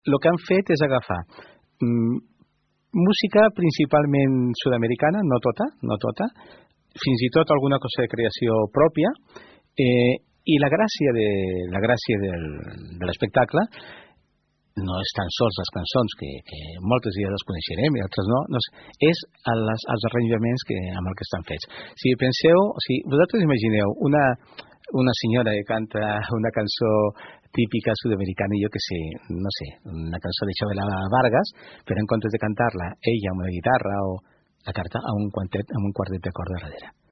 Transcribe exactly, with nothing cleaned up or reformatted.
el que han fet és agafar mm, música principalment sud-americana, no tota, no tota, fins i tot alguna cosa de creació pròpia, eh, i la gràcia de la gràcia del, de l'espectacle no és tan sols les cançons, que, que moltes ja les coneixerem i altres no, no és les, els arranjaments que, amb el que estan fets. Si penseu, si vosaltres imagineu una, una senyora que canta una cançó típica sud-americana, jo que sé, no sé, una cançó de Chabela Vargas, però en comptes de cantar-la ella amb una guitarra o la carta a un quartet, amb un quartet de corda darrere.